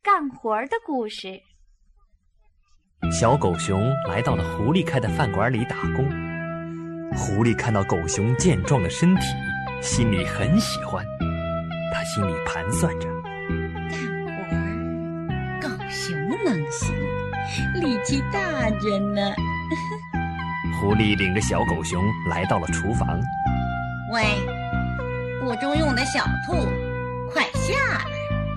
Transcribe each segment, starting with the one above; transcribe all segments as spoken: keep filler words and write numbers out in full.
干活的故事。 小狗熊来到了狐狸开的饭馆里打工。狐狸看到狗熊健壮的身体，心里很喜欢。他心里盘算着， 干活狗熊能行，力气大着呢。 狐狸领着小狗熊来到了厨房。 喂，不中用的小兔，快下来！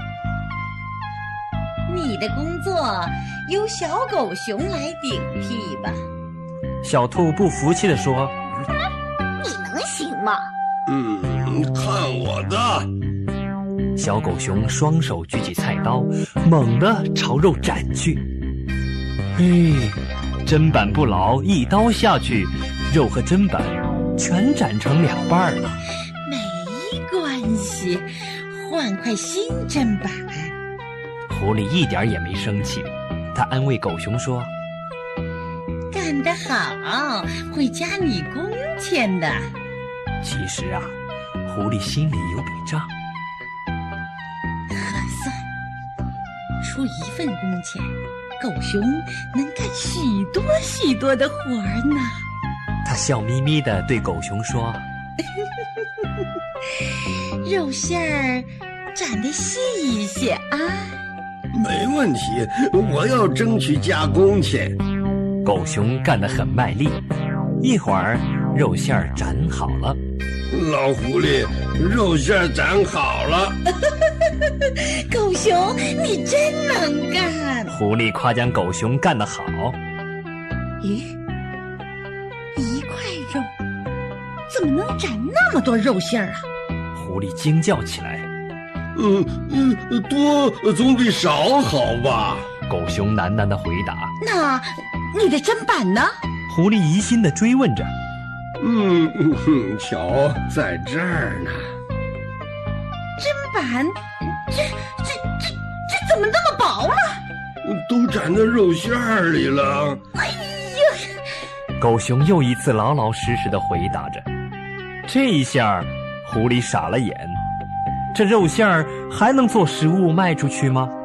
你的工作由小狗熊来顶替吧。 小兔不服气地说： 你能行吗？ 嗯，看我的！ 小狗熊双手举起菜刀，猛地朝肉斩去。嘿，砧板不牢，一刀下去，肉和砧板全斩成两半了。 没关系，换块新砧板。 狐狸一点也没生气，他安慰狗熊说： 干得好，会加你工钱的。 其实啊，狐狸心里有笔账， 核算出一份工钱，狗熊能干许多许多的活儿呢。 他笑眯眯地对狗熊说： 肉馅儿斩得细一些啊。 没问题，我要争取加工钱。 狗熊干得很卖力，一会儿肉馅儿斩好了。 老狐狸，肉馅儿斩好了。 狗熊，你真能干！ 狐狸夸奖狗熊干得好。 咦，一块肉怎么能斩那么多肉馅儿啊？ 狐狸惊叫起来。 嗯嗯，多总比少好吧？ 狗熊喃喃地回答。 那你的砧板呢？ 狐狸疑心地追问着。 嗯嗯，瞧，在这儿呢。 砧板，这这这这怎么那么薄了？ 都斩到肉馅儿里了。 哎呀！ 狗熊又一次老老实实地回答着。这一下，狐狸傻了眼。这肉馅儿还能做食物卖出去吗？